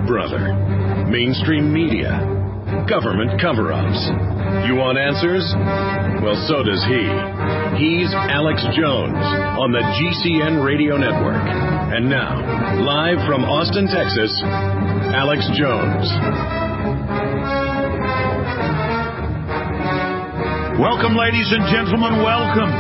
brother? Mainstream media? Government cover-ups? You want answers? Well, so does he. He's Alex Jones on the GCN Radio Network. And now, live from Austin, Texas, Alex Jones. Welcome, ladies and gentlemen, welcome.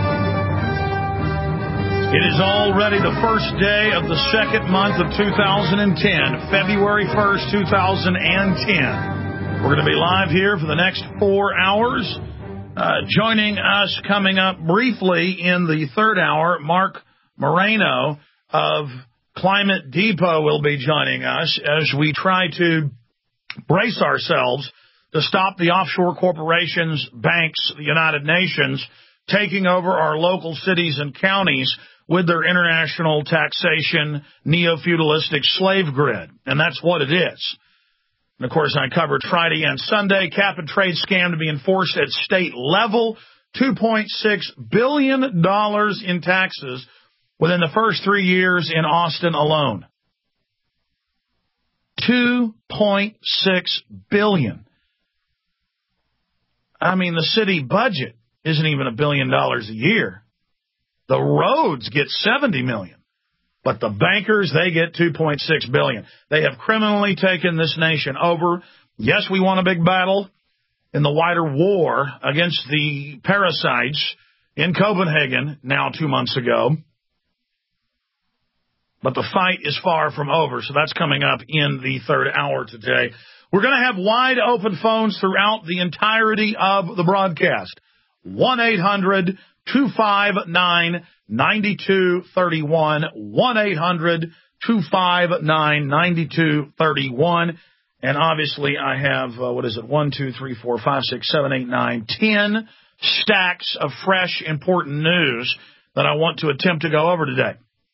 It is already the first day of the second month of 2010, February 1st, 2010. We're going to be live here for the next 4 hours. Joining us coming up briefly in the third hour, Mark Moreno of Climate Depot will be joining us as we try to brace ourselves to stop the offshore corporations, banks, the United Nations, taking over our local cities and counties with their international taxation, neo-feudalistic slave grid. And that's what it is. And, of course, I covered Friday and Sunday, cap-and-trade scam to be enforced at state level, $2.6 billion in taxes within the first 3 years in Austin alone. $2.6 billion. I mean, the city budget isn't even $1 billion a year. The roads get $70 million. But the bankers, they get $2.6 billion. They have criminally taken this nation over. Yes, we won a big battle in the wider war against the parasites in Copenhagen now 2 months ago. But the fight is far from over, so that's coming up in the third hour today. We're going to have wide open phones throughout the entirety of the broadcast. 1-800-259-9231. 1-800-259-9231. And obviously I have, 1, 2, 3, 4, 5, 6, 7, 8, 9, 10 stacks of fresh, important news that I want to attempt to go over today.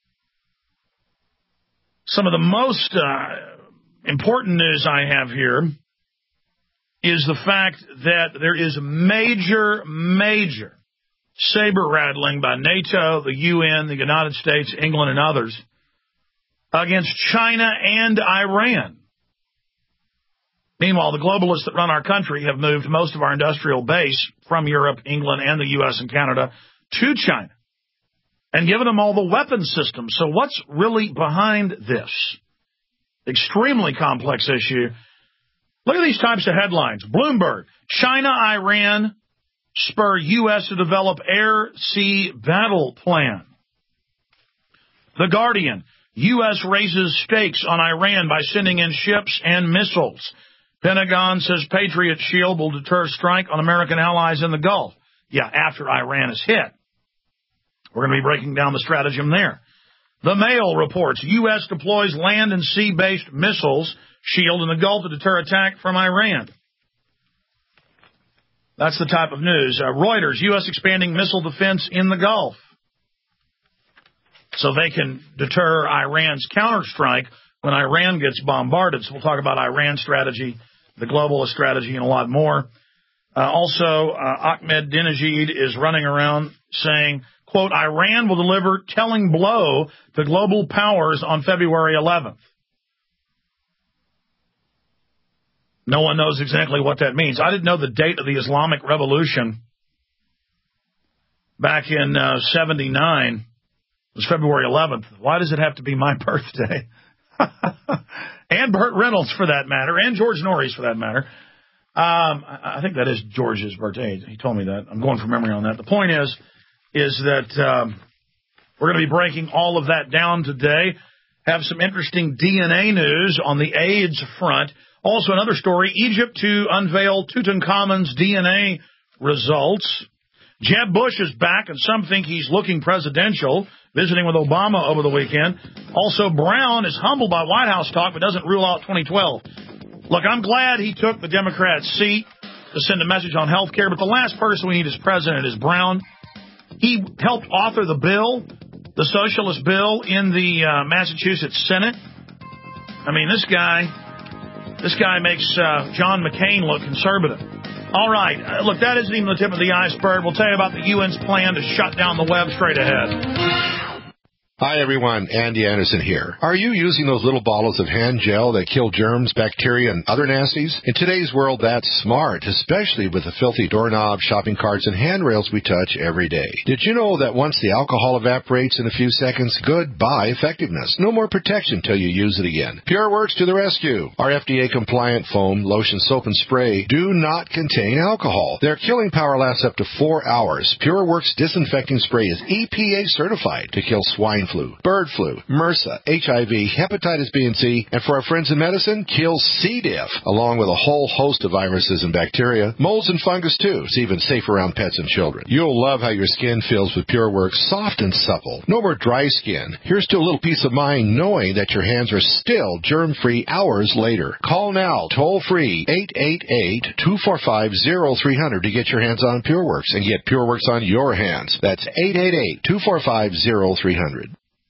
Some of the most important news I have here is the fact that there is major saber-rattling by NATO, the UN, the United States, England, and others against China and Iran. Meanwhile, the globalists that run our country have moved most of our industrial base from Europe, England, and the U.S. and Canada to China and given them all the weapon systems. So what's really behind this extremely complex issue? Look at these types of headlines. Bloomberg, China, Iran spur U.S. to develop air-sea battle plan. The Guardian, U.S. raises stakes on Iran by sending in ships and missiles. Pentagon says Patriot Shield will deter strike on American allies in the Gulf. Yeah, after Iran is hit. We're going to be breaking down the stratagem there. The Mail reports U.S. deploys land and sea-based missiles shield in the Gulf to deter attack from Iran. That's the type of news. Reuters, U.S. expanding missile defense in the Gulf so they can deter Iran's counterstrike when Iran gets bombarded. So we'll talk about Iran strategy, the globalist strategy, and a lot more. Also, Ahmadinejad is running around saying, quote, Iran will deliver telling blow to global powers on February 11th. No one knows exactly what that means. I didn't know the date of the Islamic Revolution back in 79 was February 11th. Why does it have to be my birthday? And Burt Reynolds, for that matter, and George Norrie's, for that matter. I think that is George's birthday. He told me that. I'm going from memory on that. The point is that we're going to be breaking all of that down today. Have some interesting DNA news on the AIDS front. Also, another story, Egypt to unveil Tutankhamun's DNA results. Jeb Bush is back, and some think he's looking presidential, visiting with Obama over the weekend. Also, Brown is humbled by White House talk, but doesn't rule out 2012. Look, I'm glad he took the Democrat seat to send a message on health care, but the last person we need as president is Brown. He helped author the bill, the socialist bill, in the Massachusetts Senate. I mean, this guy makes John McCain look conservative. All right. Look, that isn't even the tip of the iceberg. We'll tell you about the UN's plan to shut down the web straight ahead. Hi, everyone. Andy Anderson here. Are you using those little bottles of hand gel that kill germs, bacteria, and other nasties? In today's world, that's smart, especially with the filthy doorknobs, shopping carts, and handrails we touch every day. Did you know that once the alcohol evaporates in a few seconds, goodbye effectiveness? No more protection till you use it again. PureWorks to the rescue. Our FDA-compliant foam, lotion, soap, and spray do not contain alcohol. Their killing power lasts up to 4 hours. PureWorks disinfecting spray is EPA certified to kill swine flu, bird flu, MRSA, HIV, hepatitis B and C, and for our friends in medicine, kills C. diff, along with a whole host of viruses and bacteria, molds and fungus too. It's even safe around pets and children. You'll love how your skin feels with PureWorks, soft and supple. No more dry skin. Here's to a little peace of mind knowing that your hands are still germ-free hours later. Call now, toll-free, 888-245-0300 to get your hands on PureWorks and get PureWorks on your hands. That's 888-245-0300.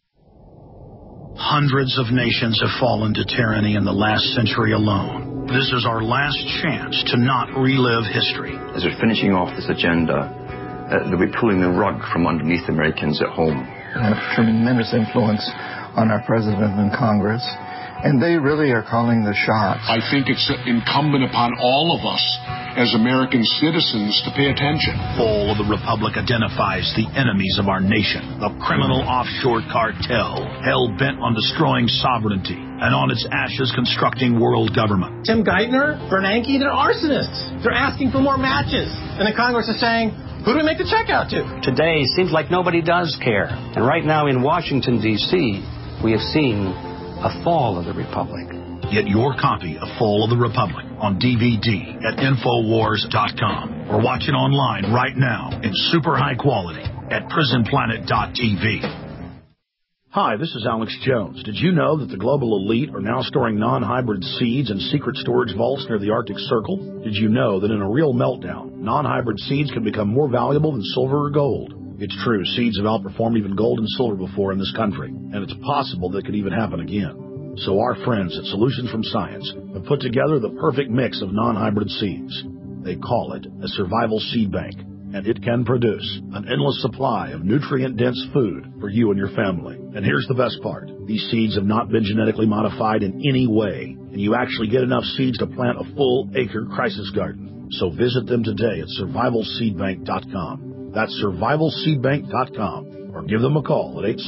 Hundreds of nations have fallen to tyranny in the last century alone. This is our last chance to not relive history. As we're finishing off this agenda, they'll be pulling the rug from underneath Americans at home. They have tremendous influence on our president and Congress, and they really are calling the shots. I think it's incumbent upon all of us as American citizens to pay attention. Fall of the Republic identifies the enemies of our nation, the criminal offshore cartel, hell-bent on destroying sovereignty, and on its ashes constructing world government. Tim Geithner, Bernanke, they're arsonists. They're asking for more matches. And the Congress is saying, who do we make the check out to? Today seems like nobody does care. And right now in Washington, D.C., we have seen a fall of the Republic. Get your copy of Fall of the Republic on DVD at Infowars.com or watch it online right now in super high quality at PrisonPlanet.tv. Hi, this is Alex Jones. Did you know that the global elite are now storing non-hybrid seeds in secret storage vaults near the Arctic Circle? Did you know that in a real meltdown, non-hybrid seeds can become more valuable than silver or gold? It's true, seeds have outperformed even gold and silver before in this country, and it's possible that could even happen again. So our friends at Solutions from Science have put together the perfect mix of non-hybrid seeds. They call it a survival seed bank, and it can produce an endless supply of nutrient-dense food for you and your family. And here's the best part. These seeds have not been genetically modified in any way, and you actually get enough seeds to plant a full-acre crisis garden. So visit them today at survivalseedbank.com. That's survivalseedbank.com, or give them a call at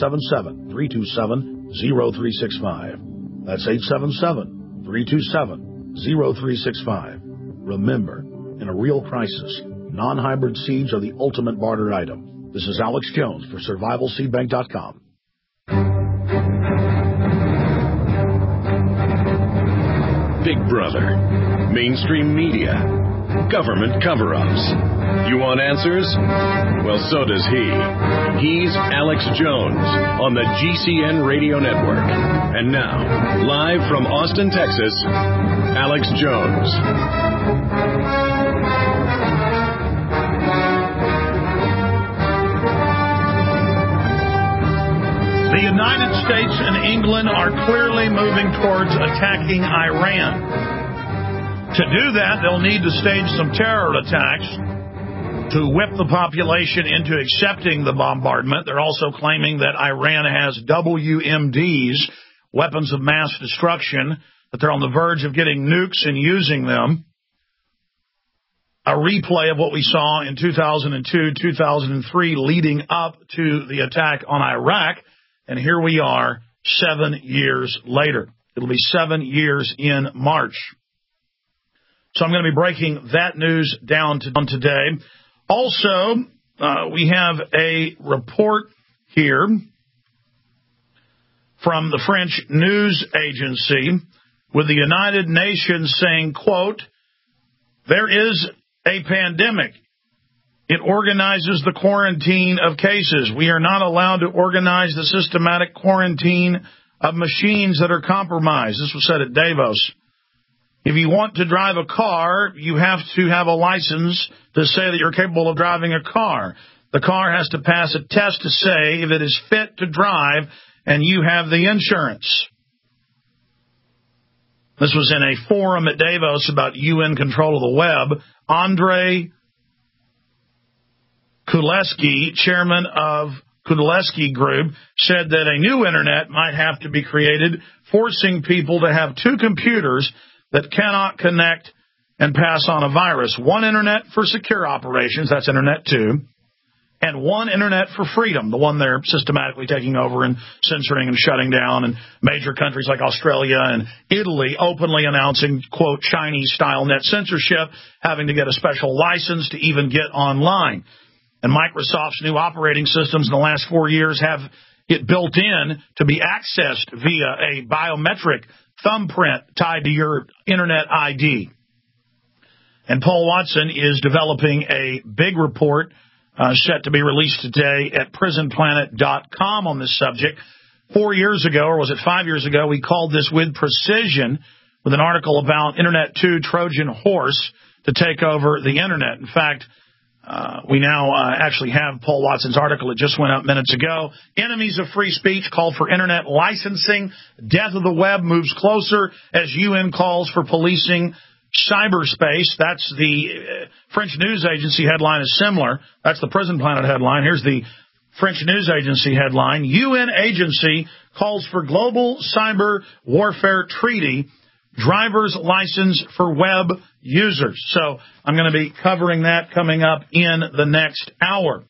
877-327-0365. That's 877-327-0365. Remember, in a real crisis, non-hybrid seeds are the ultimate barter item. This is Alex Jones for survivalseedbank.com. Big Brother, mainstream media, government cover-ups. You want answers? Well, so does he. He's Alex Jones on the GCN Radio Network. And now, live from Austin, Texas, Alex Jones. The United States and England are clearly moving towards attacking Iran. To do that, they'll need to stage some terror attacks to whip the population into accepting the bombardment. They're also claiming that Iran has WMDs, weapons of mass destruction, that they're on the verge of getting nukes and using them. A replay of what we saw in 2002, 2003, leading up to the attack on Iraq. And here we are 7 years later. It'll be 7 years in March. So I'm going to be breaking that news down today. Also, we have a report here from the French news agency with the United Nations saying, quote, there is a pandemic. It organizes the quarantine of cases. We are not allowed to organize the systematic quarantine of machines that are compromised. This was said at Davos. If you want to drive a car, you have to have a license to say that you're capable of driving a car. The car has to pass a test to say if it is fit to drive, and you have the insurance. This was in a forum at Davos about UN control of the web. Andrei Kuleski, chairman of Kudleski Group, said that a new internet might have to be created, forcing people to have two computers that cannot connect and pass on a virus. One internet for secure operations, that's Internet 2, and one internet for freedom, the one they're systematically taking over and censoring and shutting down, and major countries like Australia and Italy openly announcing, quote, Chinese-style net censorship, having to get a special license to even get online. And Microsoft's new operating systems in the last 4 years have it built in to be accessed via a biometric thumbprint tied to your Internet ID. And Paul Watson is developing a big report set to be released today at prisonplanet.com on this subject. 4 years ago, or was it 5 years ago, we called this With Precision with an article about Internet 2 Trojan Horse to take over the Internet. In fact, we now actually have Paul Watson's article. It just went up minutes ago. Enemies of free speech call for Internet licensing. Death of the web moves closer as UN calls for policing cyberspace. That's the French news agency headline is similar. That's the Prison Planet headline. Here's the French news agency headline. UN agency calls for global cyber warfare treaty. Driver's license for web users. So I'm going to be covering that coming up in the next hour.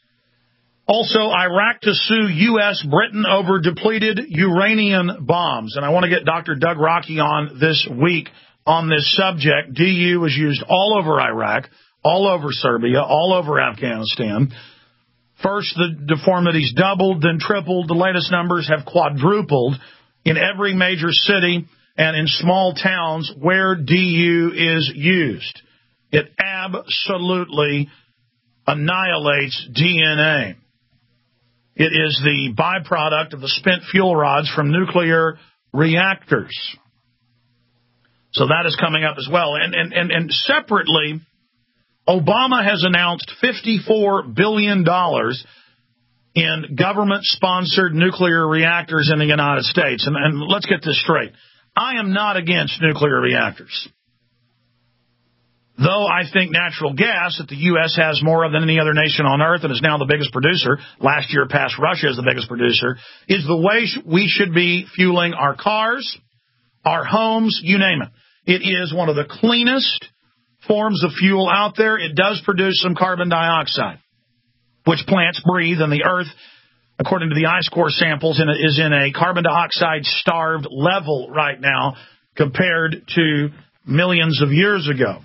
Also, Iraq to sue U.S., Britain over depleted uranium bombs. And I want to get Dr. Doug Rockey on this week on this subject. DU was used all over Iraq, all over Serbia, all over Afghanistan. First, the deformities doubled, then tripled. The latest numbers have quadrupled in every major city and in small towns where DU is used. It absolutely annihilates DNA. It is the byproduct of the spent fuel rods from nuclear reactors. So that is coming up as well. And separately, Obama has announced $54 billion in government-sponsored nuclear reactors in the United States. And let's get this straight. I am not against nuclear reactors. Though I think natural gas that the U.S. has more of than any other nation on earth and is now the biggest producer, last year passed Russia as the biggest producer, is the way we should be fueling our cars, our homes, you name it. It is one of the cleanest forms of fuel out there. It does produce some carbon dioxide, which plants breathe, and the earth, according to the ice core samples, is in a carbon dioxide-starved level right now compared to millions of years ago.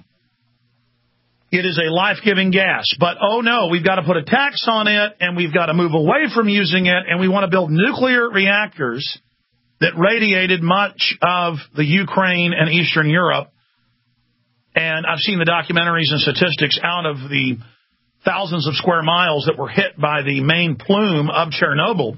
It is a life-giving gas. But, oh, no, we've got to put a tax on it, and we've got to move away from using it, and we want to build nuclear reactors that radiated much of the Ukraine and Eastern Europe. And I've seen the documentaries and statistics out of the thousands of square miles that were hit by the main plume of Chernobyl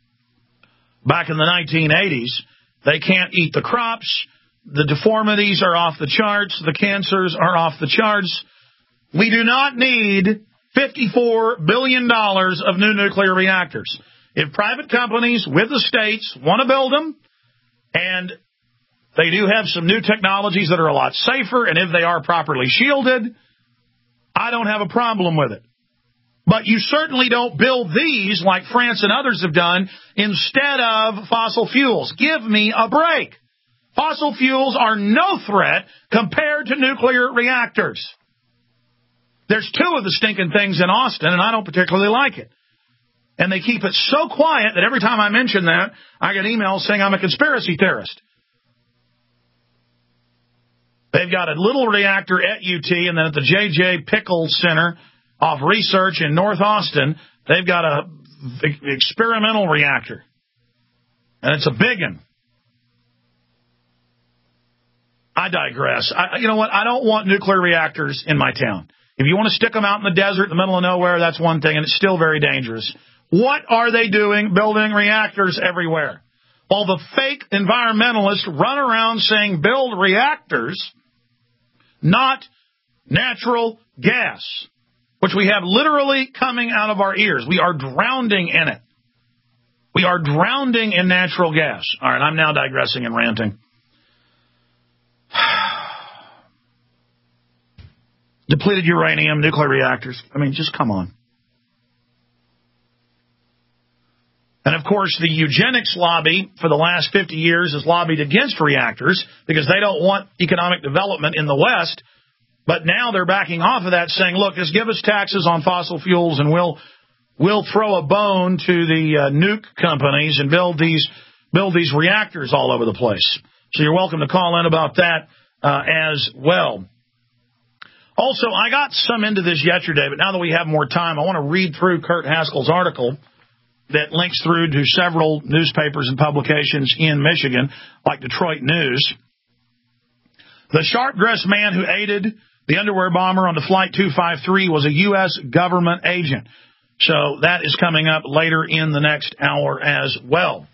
back in the 1980s. They can't eat the crops. The deformities are off the charts. The cancers are off the charts. We do not need $54 billion of new nuclear reactors. If private companies with the states want to build them, and they do have some new technologies that are a lot safer, and if they are properly shielded, I don't have a problem with it. But you certainly don't build these like France and others have done instead of fossil fuels. Give me a break. Fossil fuels are no threat compared to nuclear reactors. There's two of the stinking things in Austin, and I don't particularly like it. And they keep it so quiet that every time I mention that, I get emails saying I'm a conspiracy theorist. They've got a little reactor at UT, and then at the J.J. Pickles Center of Research in North Austin, they've got a experimental reactor. And it's a big one. I digress. You know what? I don't want nuclear reactors in my town. If you want to stick them out in the desert in the middle of nowhere, that's one thing, and it's still very dangerous. What are they doing building reactors everywhere? While the fake environmentalists run around saying build reactors, not natural gas, which we have literally coming out of our ears. We are drowning in it. We are drowning in natural gas. All right, I'm now digressing and ranting. Depleted uranium, nuclear reactors. I mean, just come on. And, of course, the eugenics lobby for the last 50 years has lobbied against reactors because they don't want economic development in the West. But now they're backing off of that, saying, look, just give us taxes on fossil fuels and we'll throw a bone to the nuke companies and build these reactors all over the place. So you're welcome to call in about that as well. Also, I got some into this yesterday, but now that we have more time, I want to read through Kurt Haskell's article that links through to several newspapers and publications in Michigan, like Detroit News. The sharp-dressed man who aided the underwear bomber onto Flight 253 was a U.S. government agent. So that is coming up later in the next hour as well.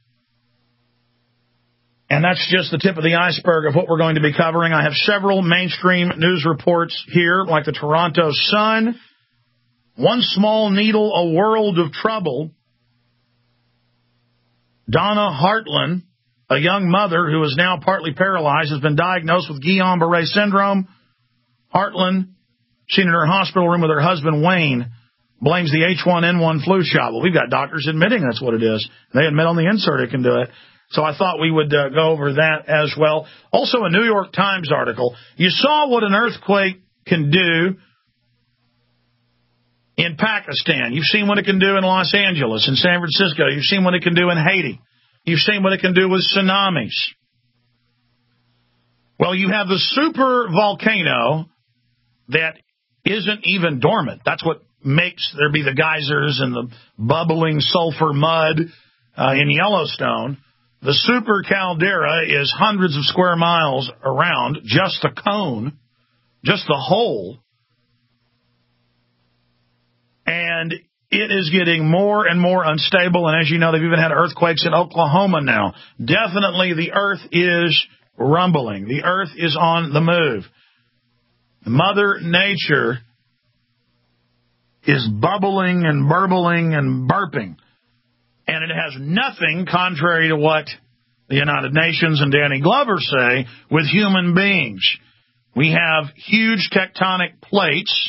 And that's just the tip of the iceberg of what we're going to be covering. I have several mainstream news reports here, like the Toronto Sun. One small needle, a world of trouble. Donna Hartland, a young mother who is now partly paralyzed, has been diagnosed with Guillain-Barré syndrome. Hartland, seen in her hospital room with her husband, Wayne, blames the H1N1 flu shot. Well, we've got doctors admitting that's what it is. They admit on the insert it can do it. So I thought we would go over that as well. Also, a New York Times article. You saw what an earthquake can do in Pakistan. You've seen what it can do in Los Angeles, in San Francisco. You've seen what it can do in Haiti. You've seen what it can do with tsunamis. Well, you have the super volcano that isn't even dormant. That's what makes there be the geysers and the bubbling sulfur mud in Yellowstone. The super caldera is hundreds of square miles around, just the cone, just the hole. And it is getting more and more unstable. And as you know, they've even had earthquakes in Oklahoma now. Definitely the earth is rumbling. The earth is on the move. Mother Nature is bubbling and burbling and burping. And it has nothing, contrary to what the United Nations and Danny Glover say, with human beings. We have huge tectonic plates,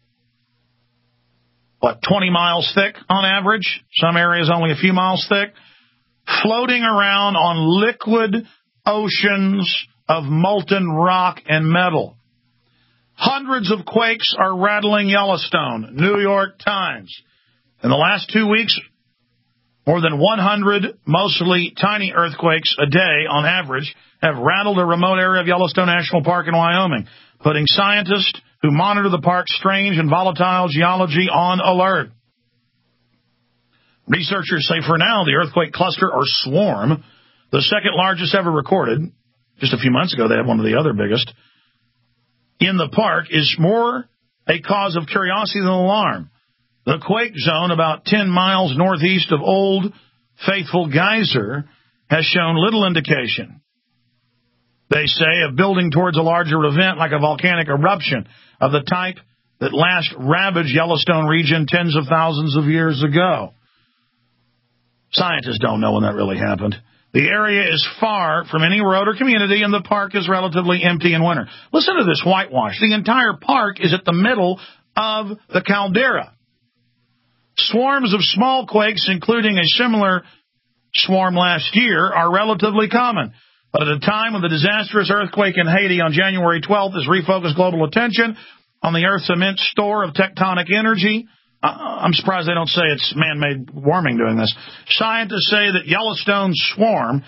20 miles thick on average, some areas only a few miles thick, floating around on liquid oceans of molten rock and metal. Hundreds of quakes are rattling Yellowstone, New York Times. In the last 2 weeks, more than 100 mostly tiny earthquakes a day on average have rattled a remote area of Yellowstone National Park in Wyoming, putting scientists who monitor the park's strange and volatile geology on alert. Researchers say for now the earthquake cluster, or swarm, the second largest ever recorded, just a few months ago they had one of the other biggest, in the park, is more a cause of curiosity than alarm. The quake zone, about 10 miles northeast of Old Faithful Geyser, has shown little indication, they say, of building towards a larger event like a volcanic eruption of the type that last ravaged Yellowstone region tens of thousands of years ago. Scientists don't know when that really happened. The area is far from any road or community, and the park is relatively empty in winter. Listen to this whitewash. The entire park is at the middle of the caldera. Swarms of small quakes, including a similar swarm last year, are relatively common. But at a time when the disastrous earthquake in Haiti on January 12th has refocused global attention on the Earth's immense store of tectonic energy, I'm surprised they don't say it's man-made warming doing this. Scientists say that Yellowstone's swarm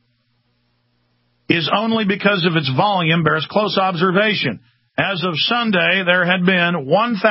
is only because of its volume bears close observation. As of Sunday, there had been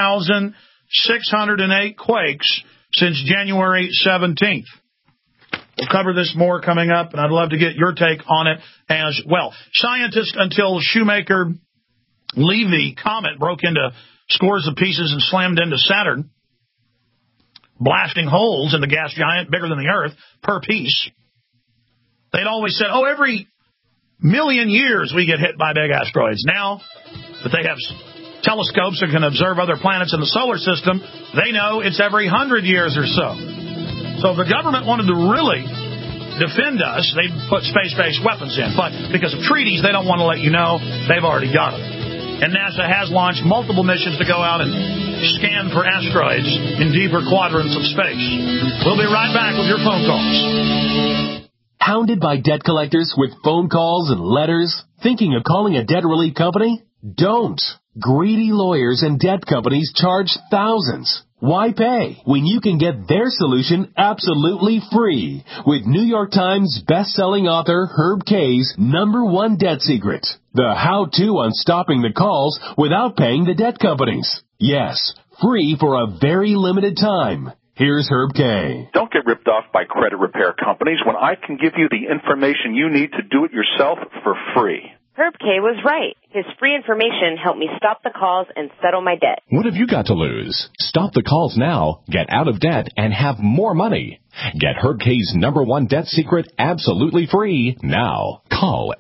1,608 quakes since January 17th. We'll cover this more coming up, and I'd love to get your take on it as well. Scientists, until Shoemaker-Levy comet broke into scores of pieces and slammed into Saturn, blasting holes in the gas giant bigger than the Earth per piece. They'd always said, every million years we get hit by big asteroids. Now that they have telescopes that can observe other planets in the solar system, they know it's every 100 years or so. So if the government wanted to really defend us, they'd put space-based weapons in. But because of treaties, they don't want to let you know they've already got them. And NASA has launched multiple missions to go out and scan for asteroids in deeper quadrants of space. We'll be right back with your phone calls. Hounded by debt collectors with phone calls and letters? Thinking of calling a debt relief company? Don't. Greedy lawyers and debt companies charge thousands. Why pay when you can get their solution absolutely free with New York Times best-selling author Herb Kay's #1 debt secret, the how-to on stopping the calls without paying the debt companies. Yes, free for a very limited time. Here's Herb Kay. Don't get ripped off by credit repair companies when I can give you the information you need to do it yourself for free. Herb Kay was right. His free information helped me stop the calls and settle my debt. What have you got to lose? Stop the calls now, get out of debt, and have more money. Get Herb Kay's #1 debt secret absolutely free now. Call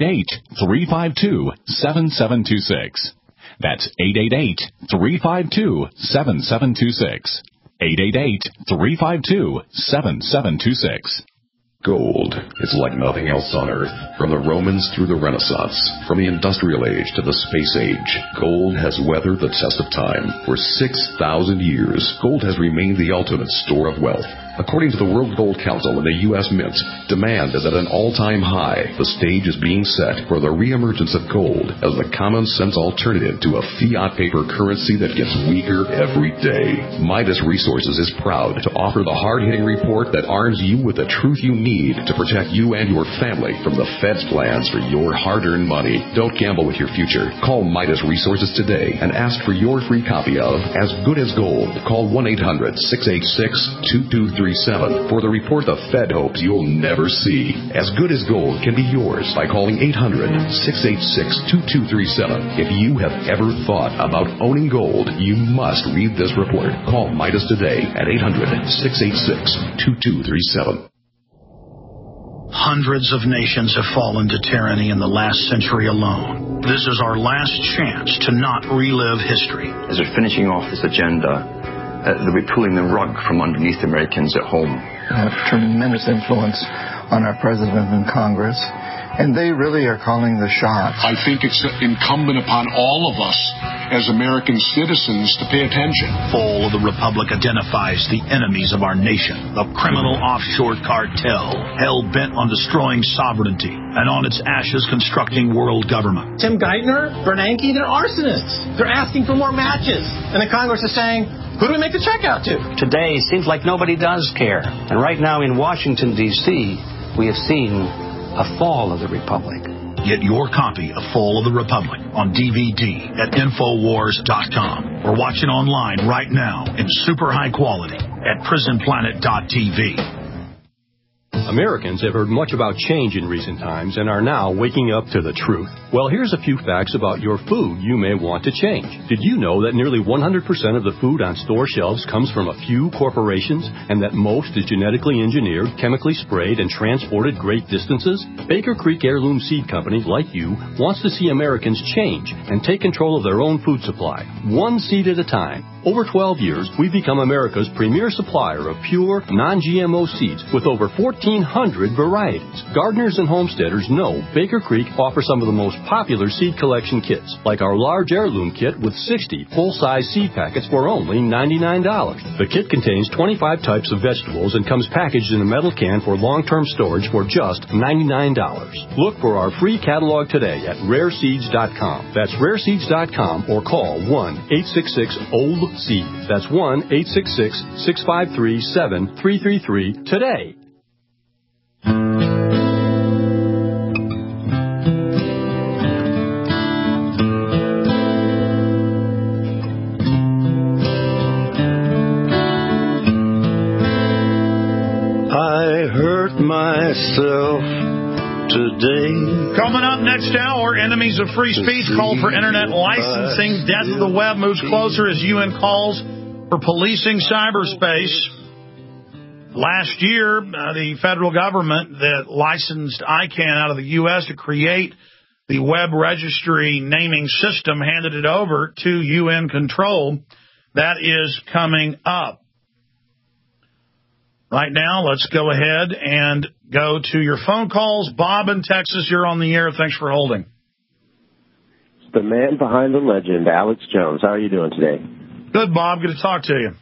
888-352-7726. That's 888-352-7726. 888-352-7726. Gold is like nothing else on Earth. From the Romans through the Renaissance, from the Industrial Age to the Space Age, gold has weathered the test of time. For 6,000 years, gold has remained the ultimate store of wealth. According to the World Gold Council and the U.S. Mint, demand is at an all-time high. The stage is being set for the reemergence of gold as the common-sense alternative to a fiat paper currency that gets weaker every day. Midas Resources is proud to offer the hard-hitting report that arms you with the truth you need to protect you and your family from the Fed's plans for your hard-earned money. Don't gamble with your future. Call Midas Resources today and ask for your free copy of As Good as Gold. Call 1-800-686-2237 for the report the Fed hopes you'll never see. As Good as Gold can be yours by calling 800-686-2237. If you have ever thought about owning gold, you must read this report. Call Midas today at 800-686-2237. Hundreds of nations have fallen to tyranny in the last century alone. This is our last chance to not relive history. As we're finishing off this agenda, they'll be pulling the rug from underneath Americans at home. Have tremendous influence on our president and Congress, and they really are calling the shots. I think it's incumbent upon all of us as American citizens to pay attention. Fall of the Republic identifies the enemies of our nation, the criminal offshore cartel, hell-bent on destroying sovereignty, and on its ashes constructing world government. Tim Geithner, Bernanke, they're arsonists. They're asking for more matches. And the Congress is saying, who do we make the check out to? Today seems like nobody does care. And right now in Washington, D.C., we have seen a fall of the Republic. Get your copy of Fall of the Republic on DVD at Infowars.com or watch it online right now in super high quality at PrisonPlanet.tv. Americans have heard much about change in recent times and are now waking up to the truth. Well, here's a few facts about your food you may want to change. Did you know that nearly 100% of the food on store shelves comes from a few corporations and that most is genetically engineered, chemically sprayed, and transported great distances? Baker Creek Heirloom Seed Company, like you, wants to see Americans change and take control of their own food supply, one seed at a time. Over 12 years, we've become America's premier supplier of pure, non-GMO seeds with over 1,400 varieties. Gardeners and homesteaders know Baker Creek offers some of the most popular seed collection kits, like our large heirloom kit with 60 full-size seed packets for only $99. The kit contains 25 types of vegetables and comes packaged in a metal can for long-term storage for just $99. Look for our free catalog today at rareseeds.com. That's rareseeds.com or call 1-866-OLD Seeds. That's 1-866-653-7333 today. I hurt myself today. Coming up next hour, enemies of free speech call for internet licensing. Death of the web moves closer as UN calls for policing cyberspace. Last year, the federal government that licensed ICANN out of the U.S. to create the web registry naming system handed it over to UN control. That is coming up. Right now, let's go ahead and go to your phone calls. Bob in Texas, you're on the air. Thanks for holding. The man behind the legend, Alex Jones. How are you doing today? Good, Bob. Good to talk to you.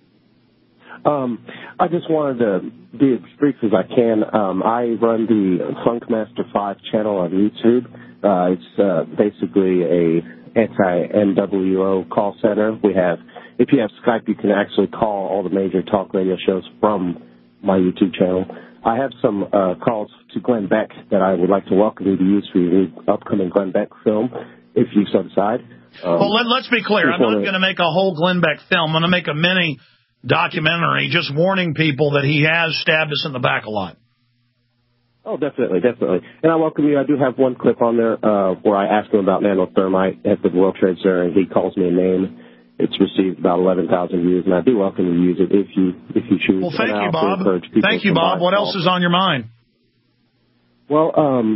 I just wanted to be as brief as I can. I run the Funkmaster 5 channel on YouTube. It's basically a anti-NWO call center. If you have Skype, you can actually call all the major talk radio shows from my YouTube channel. I have some calls to Glenn Beck that I would like to welcome you to use for your upcoming Glenn Beck film, if you so decide. Well, let's be clear. I'm not going to make a whole Glenn Beck film. I'm going to make a mini documentary just warning people that he has stabbed us in the back a lot. Oh, definitely. And I welcome you. I do have one clip on there where I asked him about nanothermite at the World Trade Center, and he calls me a name. It's received about 11,000 views, and I do welcome you to use it if you choose. Well, thank you, Bob. Thank you, Bob. What else is on your mind? Well,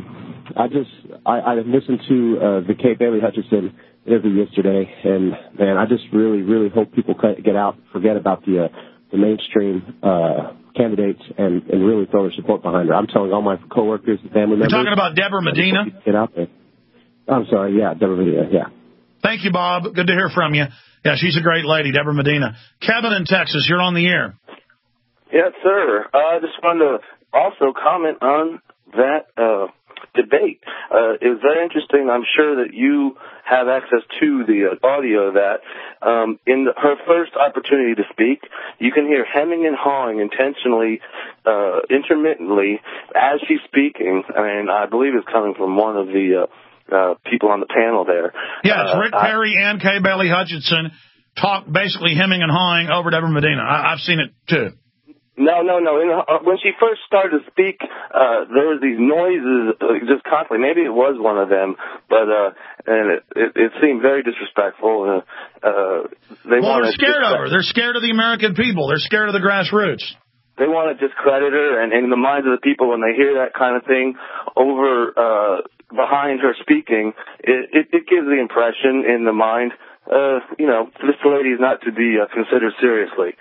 I listened to the Kay Bailey Hutchinson interview yesterday, and man, I just really hope people get out, forget about the mainstream candidates, and really throw their support behind her. I'm telling all my coworkers and family members. You're talking about Deborah Medina? Get out there. I'm sorry, yeah, Deborah Medina, yeah. Thank you, Bob. Good to hear from you. Yeah, she's a great lady, Deborah Medina. Kevin in Texas, you're on the air. Yes, sir. I just wanted to also comment on that debate. It was very interesting. I'm sure that you have access to the audio of that. In her first opportunity to speak, you can hear hemming and hawing intentionally, intermittently, as she's speaking. And I believe it's coming from one of the people on the panel there. Yes, Rick Perry and Kay Bailey Hutchinson talk basically hemming and hawing over Deborah Medina. I've seen it, too. No. When she first started to speak, there was these noises just constantly. Maybe it was one of them, but and it seemed very disrespectful. They're scared of her. They're scared of the American people. They're scared of the grassroots. They want to discredit her, and in the minds of the people, when they hear that kind of thing over behind her speaking, it gives the impression in the mind, this lady is not to be considered seriously.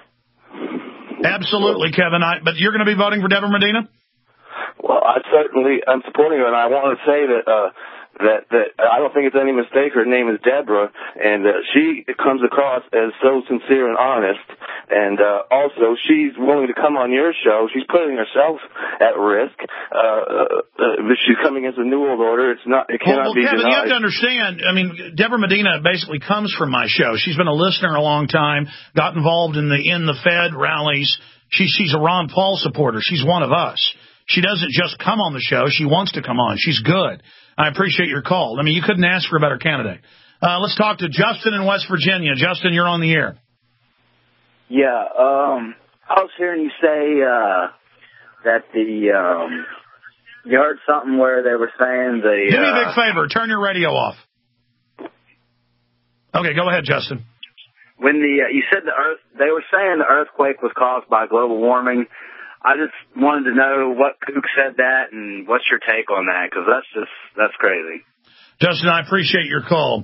Absolutely, Kevin. But you're going to be voting for Deborah Medina? Well, I'm supporting her, and I want to say that I don't think it's any mistake. Her name is Deborah, and she comes across as so sincere and honest. And also, she's willing to come on your show. She's putting herself at risk. She's coming as a new world order. It cannot be Kevin, denied. you have to understand. I mean, Deborah Medina basically comes from my show. She's been a listener a long time. Got involved in the Fed rallies. She's a Ron Paul supporter. She's one of us. She doesn't just come on the show. She wants to come on. She's good. I appreciate your call. I mean, you couldn't ask for a better candidate. Let's talk to Justin in West Virginia. Justin, you're on the air. Yeah, I was hearing you say that you heard something where they were saying the... Do me a big favor. Turn your radio off. Okay, go ahead, Justin. When you said they were saying the earthquake was caused by global warming. I just wanted to know what kook said that and what's your take on that, because that's crazy. Justin, I appreciate your call.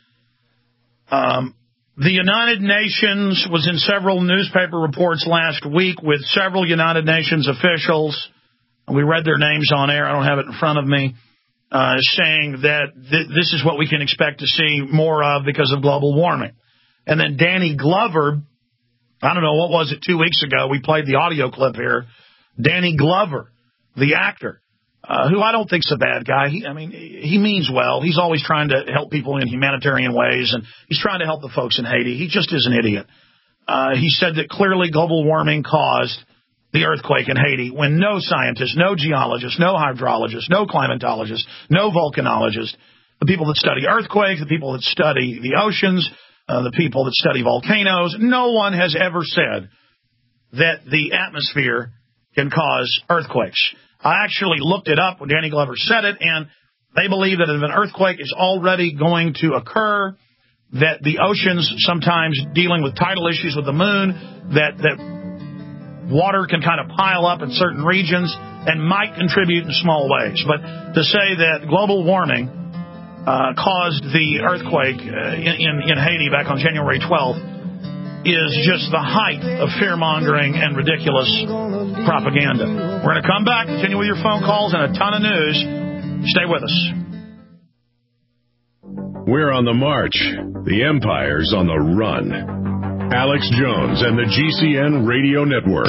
The United Nations was in several newspaper reports last week with several United Nations officials. We read their names on air. I don't have it in front of me, saying that this is what we can expect to see more of because of global warming. And then Danny Glover, I don't know, what was it, 2 weeks ago? We played the audio clip here. Danny Glover, the actor, who I don't think's a bad guy. He means well. He's always trying to help people in humanitarian ways, and he's trying to help the folks in Haiti. He just is an idiot. He said that clearly global warming caused the earthquake in Haiti when no scientist, no geologist, no hydrologist, no climatologist, no volcanologist, the people that study earthquakes, the people that study the oceans, the people that study volcanoes, no one has ever said that the atmosphere can cause earthquakes. I actually looked it up when Danny Glover said it, and they believe that if an earthquake is already going to occur, that the oceans sometimes dealing with tidal issues with the moon, that water can kind of pile up in certain regions and might contribute in small ways. But to say that global warming caused the earthquake in Haiti back on January 12th is just the height of fear-mongering and ridiculous propaganda. We're going to come back, continue with your phone calls and a ton of news. Stay with us. We're on the march. The empire's on the run. Alex Jones and the GCN Radio Network.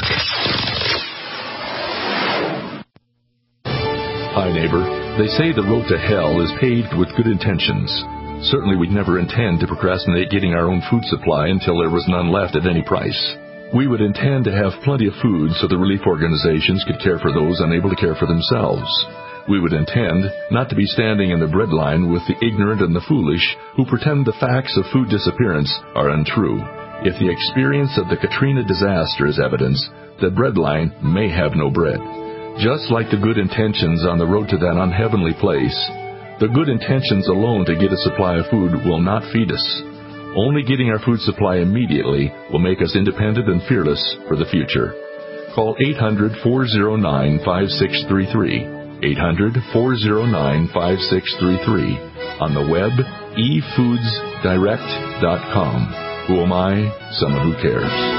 Hi, neighbor. They say the road to hell is paved with good intentions. Certainly we'd never intend to procrastinate getting our own food supply until there was none left at any price. We would intend to have plenty of food so the relief organizations could care for those unable to care for themselves. We would intend not to be standing in the bread line with the ignorant and the foolish who pretend the facts of food disappearance are untrue. If the experience of the Katrina disaster is evidence, the bread line may have no bread. Just like the good intentions on the road to that unheavenly place, the good intentions alone to get a supply of food will not feed us. Only getting our food supply immediately will make us independent and fearless for the future. Call 800-409-5633, 800-409-5633, on the web, efoodsdirect.com. Who am I? Someone who cares.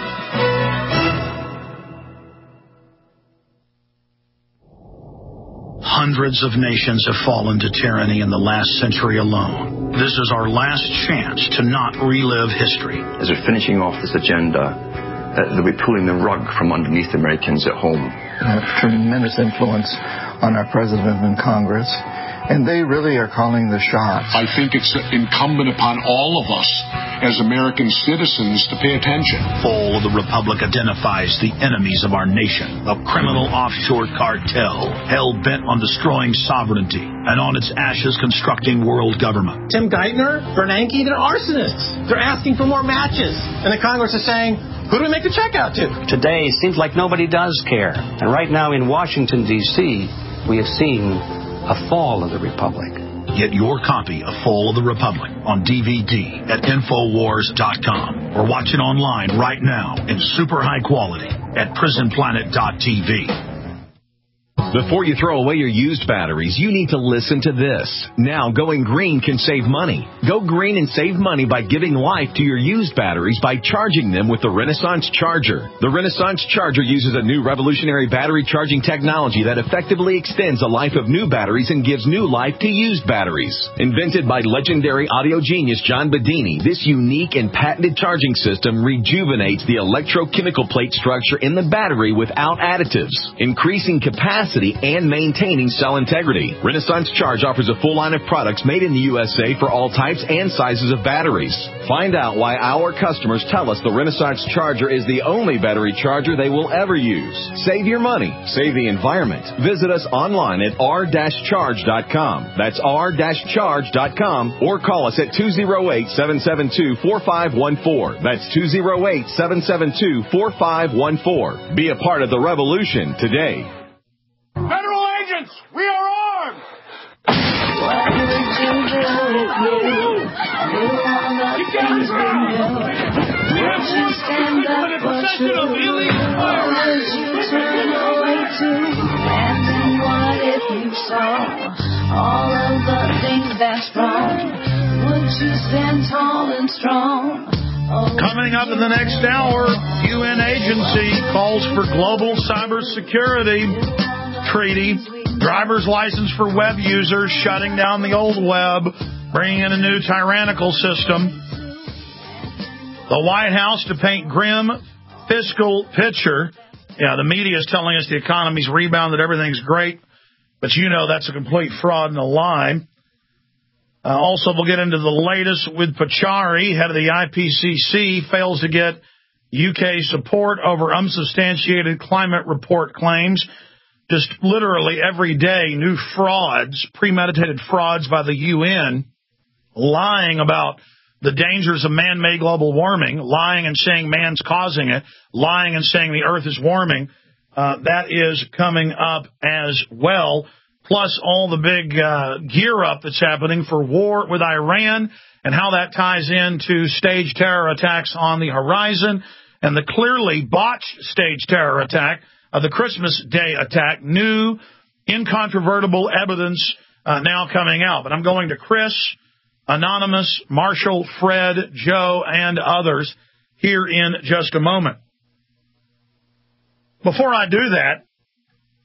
Hundreds of nations have fallen to tyranny in the last century alone. This is our last chance to not relive history. As we're finishing off this agenda, they'll be pulling the rug from underneath Americans at home. They have tremendous influence on our president and Congress, and they really are calling the shots. I think it's incumbent upon all of us as American citizens to pay attention. Fall of the Republic identifies the enemies of our nation, a criminal offshore cartel hell-bent on destroying sovereignty and on its ashes constructing world government. Tim Geithner, Bernanke, they're arsonists. They're asking for more matches. And the Congress is saying, who do we make the check out to? Today, it seems like nobody does care. And right now in Washington, D.C., we have seen a fall of the Republic. Get your copy of Fall of the Republic on DVD at Infowars.com or watch it online right now in super high quality at PrisonPlanet.tv. Before you throw away your used batteries, you need to listen to this. Now, going green can save money. Go green and save money by giving life to your used batteries by charging them with the Renaissance Charger. The Renaissance Charger uses a new revolutionary battery charging technology that effectively extends the life of new batteries and gives new life to used batteries. Invented by legendary audio genius John Bedini, this unique and patented charging system rejuvenates the electrochemical plate structure in the battery without additives, increasing capacity and maintaining cell integrity. Renaissance Charge offers a full line of products made in the USA for all types and sizes of batteries. Find out why our customers tell us the Renaissance Charger is the only battery charger they will ever use. Save your money. Save the environment. Visit us online at r-charge.com. That's r-charge.com, or call us at 208-772-4514. That's 208-772-4514. Be a part of the revolution today. Federal agents, we are armed! All of the things that's wrong, would you stand tall and strong? Coming up in the next hour, UN agency calls for global cybersecurity treaty, driver's license for web users, shutting down the old web, bringing in a new tyrannical system. The White House to paint grim fiscal picture. Yeah, the media is telling us the economy's rebounded, everything's great, but you know that's a complete fraud and a lie. Also, we'll get into the latest with Pachauri, head of the IPCC, fails to get UK support over unsubstantiated climate report claims. Just literally every day, new frauds, premeditated frauds by the UN, lying about the dangers of man-made global warming, lying and saying man's causing it, lying and saying the earth is warming. That is coming up as well. Plus all the big gear up that's happening for war with Iran and how that ties into staged terror attacks on the horizon and the clearly botched staged terror attack of the Christmas Day attack. New, incontrovertible evidence now coming out. But I'm going to Chris, Anonymous, Marshall, Fred, Joe, and others here in just a moment. Before I do that,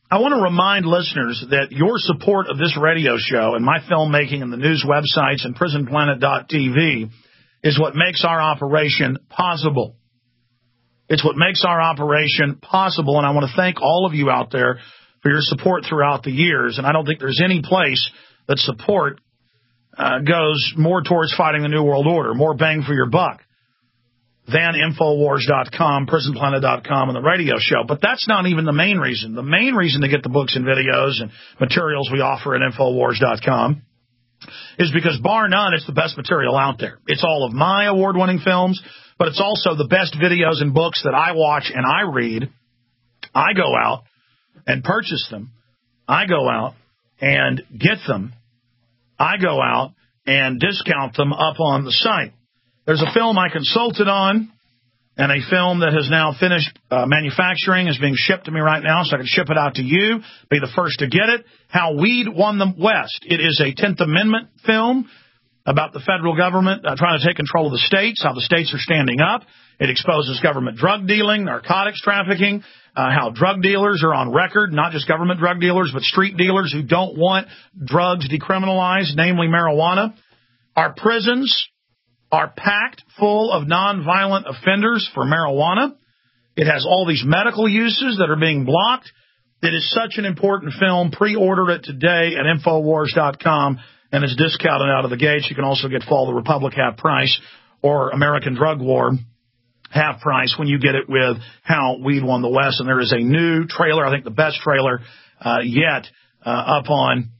I want to remind listeners that your support of this radio show and my filmmaking and the news websites and prisonplanet.tv is what makes our operation possible. It's what makes our operation possible, and I want to thank all of you out there for your support throughout the years, and I don't think there's any place that support goes more towards fighting the New World Order, more bang for your buck, than Infowars.com, PrisonPlanet.com, and the radio show. But that's not even the main reason. The main reason to get the books and videos and materials we offer at Infowars.com is because, bar none, it's the best material out there. It's all of my award-winning films, but it's also the best videos and books that I watch and I read. I go out and purchase them. I go out and get them. I go out and discount them up on the site. There's a film I consulted on, and a film that has now finished manufacturing is being shipped to me right now, so I can ship it out to you, be the first to get it. How Weed Won the West. It is a 10th Amendment film about the federal government trying to take control of the states, how the states are standing up. It exposes government drug dealing, narcotics trafficking, how drug dealers are on record, not just government drug dealers, but street dealers who don't want drugs decriminalized, namely marijuana. Our prisons are packed full of nonviolent offenders for marijuana. It has all these medical uses that are being blocked. It is such an important film. Pre-order it today at Infowars.com, and it's discounted out of the gates. You can also get Fall of the Republic half price or American Drug War half price when you get it with How Weed Won the West. And there is a new trailer, I think the best trailer yet, up on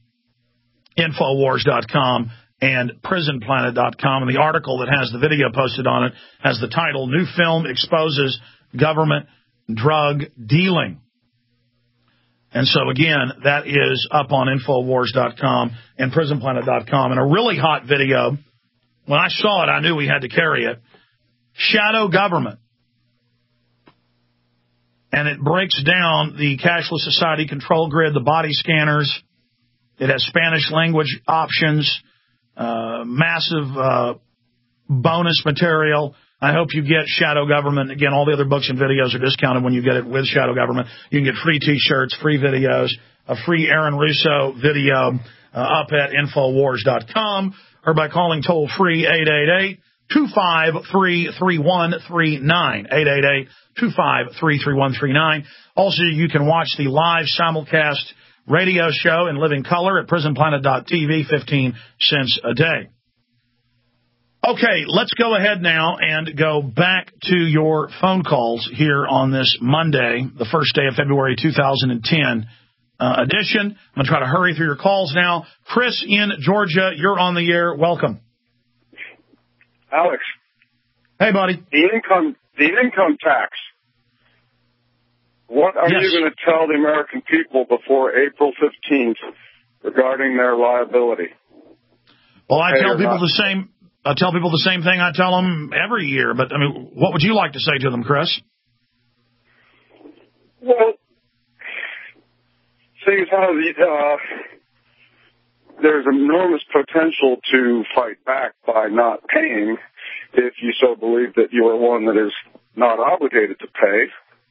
Infowars.com and PrisonPlanet.com. And the article that has the video posted on it has the title, New Film Exposes Government Drug Dealing. And so, again, that is up on Infowars.com and PrisonPlanet.com. And a really hot video, when I saw it, I knew we had to carry it, Shadow Government. And it breaks down the cashless society control grid, the body scanners. It has Spanish language options, massive bonus material. I hope you get Shadow Government. Again, all the other books and videos are discounted when you get it with Shadow Government. You can get free T-shirts, free videos, a free Aaron Russo video up at Infowars.com, or by calling toll-free 888-253-3139, 888-253-3139. Also, you can watch the live simulcast radio show in living color at PrisonPlanet.tv, 15 cents a day. Okay, let's go ahead now and go back to your phone calls here on this Monday, the first day of February 2010 edition. I'm going to try to hurry through your calls now. Chris in Georgia, you're on the air. Welcome. Alex. Hey, buddy. The income tax. What are you going to tell the American people before April 15th regarding their liability? Well, I tell people the same. I tell people the same thing I tell them every year. But I mean, what would you like to say to them, Chris? Well, seeing how there's enormous potential to fight back by not paying, if you so believe that you are one that is not obligated to pay.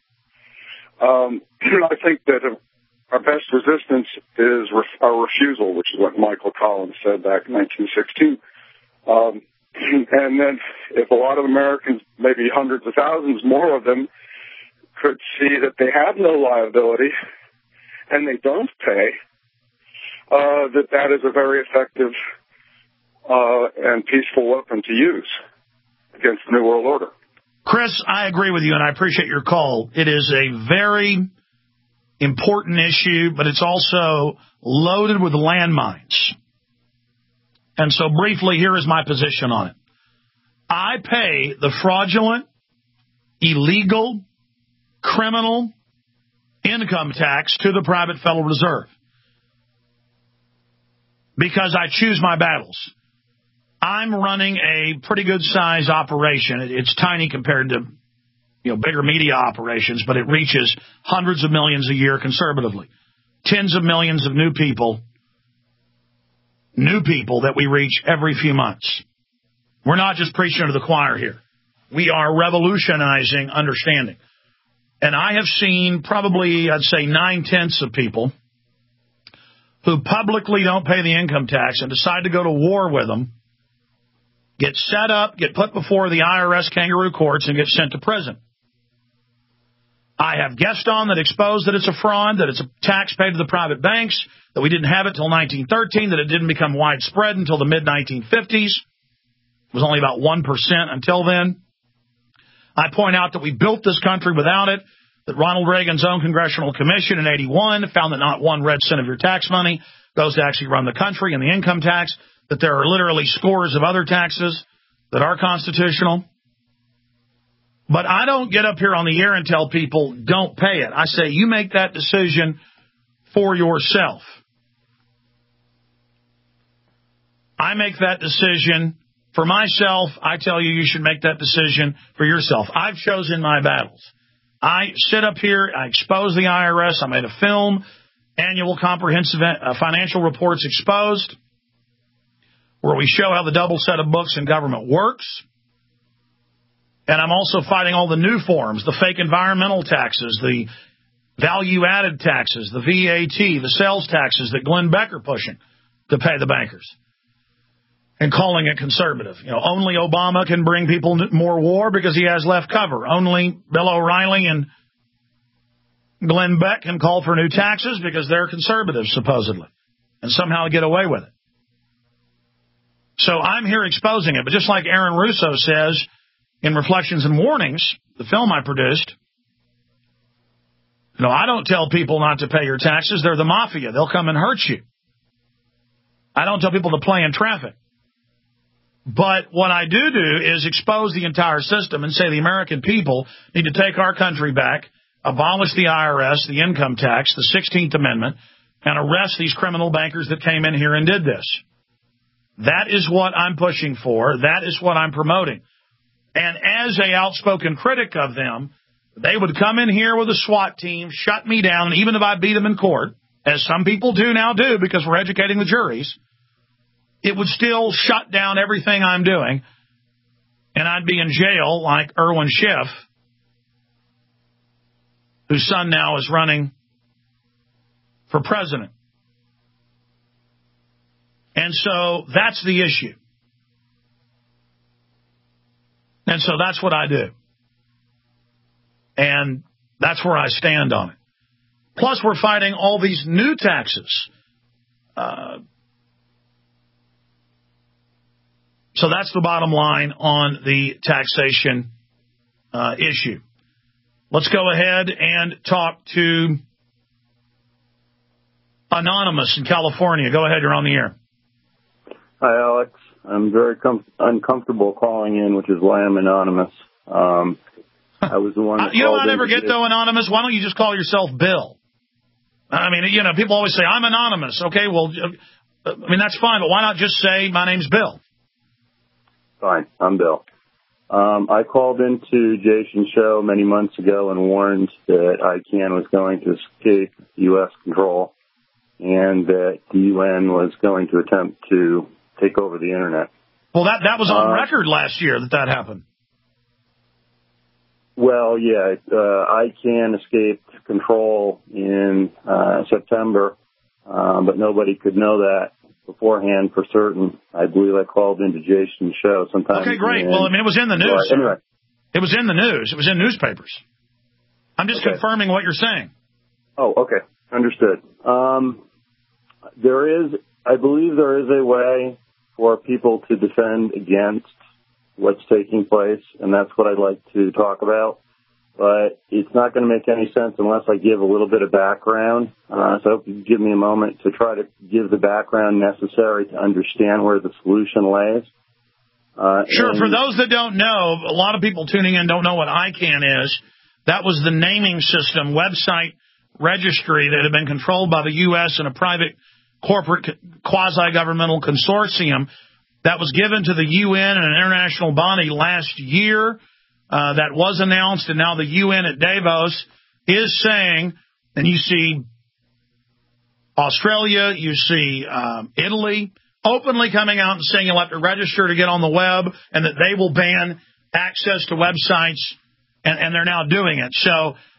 I think that our best resistance is our refusal, which is what Michael Collins said back in 1916. And then if a lot of Americans, maybe hundreds of thousands more of them, could see that they have no liability and they don't pay, that is a very effective and peaceful weapon to use against the New World Order. Chris, I agree with you, and I appreciate your call. It is a very important issue, but it's also loaded with landmines. And so briefly, here is my position on it. I pay the fraudulent, illegal, criminal income tax to the private Federal Reserve because I choose my battles. I'm running a pretty good size operation. It's tiny compared to, bigger media operations, but it reaches hundreds of millions a year conservatively. Tens of millions of new people that we reach every few months. We're not just preaching to the choir here. We are revolutionizing understanding. And I have seen probably, I'd say, 9/10 of people who publicly don't pay the income tax and decide to go to war with them, get set up, get put before the IRS kangaroo courts, and get sent to prison. I have guests on that expose that it's a fraud, that it's a tax paid to the private banks, that we didn't have it till 1913, that it didn't become widespread until the mid-1950s. It was only about 1% until then. I point out that we built this country without it, that Ronald Reagan's own Congressional Commission in 81 found that not 1 red cent of your tax money goes to actually run the country and the income tax, that there are literally scores of other taxes that are constitutional. But I don't get up here on the air and tell people, don't pay it. I say, you make that decision for yourself. I make that decision for myself. I tell you, you should make that decision for yourself. I've chosen my battles. I sit up here, I expose the IRS. I made a film, Annual Comprehensive Financial Reports Exposed, where we show how the double set of books in government works. And I'm also fighting all the new forms, the fake environmental taxes, the value-added taxes, the VAT, the sales taxes that Glenn Beck are pushing to pay the bankers, and calling it conservative. You know, only Obama can bring people more war because he has left cover. Only Bill O'Reilly and Glenn Beck can call for new taxes because they're conservatives, supposedly, and somehow get away with it. So I'm here exposing it. But just like Aaron Russo says in Reflections and Warnings, the film I produced, you know, I don't tell people not to pay your taxes. They're the mafia. They'll come and hurt you. I don't tell people to play in traffic. But what I do is expose the entire system and say the American people need to take our country back, abolish the IRS, the income tax, the 16th Amendment, and arrest these criminal bankers that came in here and did this. That is what I'm pushing for. That is what I'm promoting. And as an outspoken critic of them, they would come in here with a SWAT team, shut me down, even if I beat them in court, as some people now do because we're educating the juries. It would still shut down everything I'm doing, and I'd be in jail like Irwin Schiff, whose son now is running for president. And so that's the issue. And so that's what I do. And that's where I stand on it. Plus, we're fighting all these new taxes. So that's the bottom line on the taxation issue. Let's go ahead and talk to Anonymous in California. Go ahead, you're on the air. Hi, Alex. I'm very uncomfortable calling in, which is why I'm anonymous. I was the one. You know what I never get, though, Anonymous? Why don't you just call yourself Bill? I mean, you know, people always say, I'm anonymous. Okay, well, I mean, that's fine, but why not just say, my name's Bill? Fine, I'm Bill. I called into Jason's show many months ago and warned that ICANN was going to escape U.S. control and that the UN was going to attempt to take over the Internet. Well, that was on record last year that happened. Well, yeah, ICANN escaped control in September, but nobody could know that beforehand for certain. I believe I called into Jason's show sometime. Okay, great. Well, I mean, it was in the news. Anyway. It was in the news. It was in newspapers. I'm just confirming what you're saying. Oh, okay. Understood. I believe there is a way for people to defend against what's taking place, and that's what I'd like to talk about. But it's not going to make any sense unless I give a little bit of background. So I hope you can give me a moment to try to give the background necessary to understand where the solution lays. Sure. For those that don't know, a lot of people tuning in don't know what ICANN is. That was the naming system, website registry that had been controlled by the U.S. and a private corporate quasi-governmental consortium that was given to the UN and an international body last year. That was announced, and now the UN at Davos is saying, and you see Australia, you see Italy openly coming out and saying you'll have to register to get on the web and that they will ban access to websites, and they're now doing it. So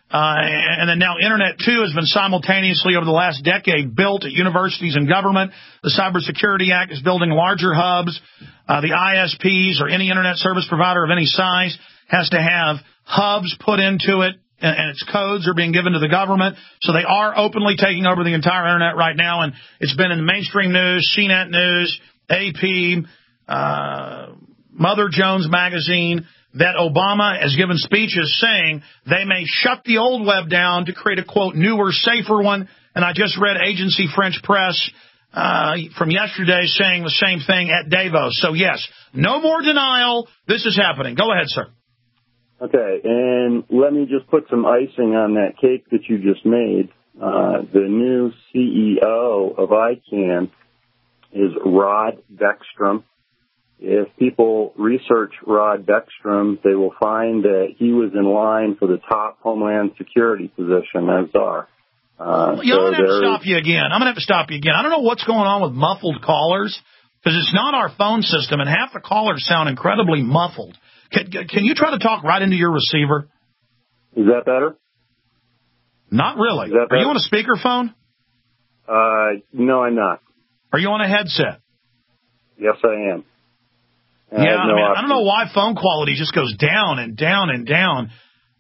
And then now Internet 2 has been simultaneously over the last decade built at universities and government. The Cybersecurity Act is building larger hubs. The ISPs, or any Internet service provider of any size, has to have hubs put into it, and its codes are being given to the government. So they are openly taking over the entire Internet right now, and it's been in the mainstream news, CNET News, AP, Mother Jones Magazine, that Obama has given speeches saying they may shut the old web down to create a, quote, newer, safer one. And I just read Agency French Press from yesterday saying the same thing at Davos. So, yes, no more denial. This is happening. Go ahead, sir. Okay, and let me just put some icing on that cake that you just made. The new CEO of ICANN is Rod Beckstrom. If people research Rod Beckstrom, they will find that he was in line for the top Homeland Security position as czar. I'm going to have to stop you again. I don't know what's going on with muffled callers, because it's not our phone system, and half the callers sound incredibly muffled. Can you try to talk right into your receiver? Is that better? Not really. Are you on a speakerphone? No, I'm not. Are you on a headset? Yes, I am. And I don't know why phone quality just goes down and down and down.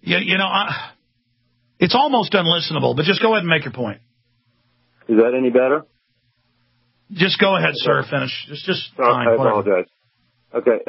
It's almost unlistenable, but just go ahead and make your point. Is that any better? Just go ahead, sir. Finish. Just fine. I apologize. Okay.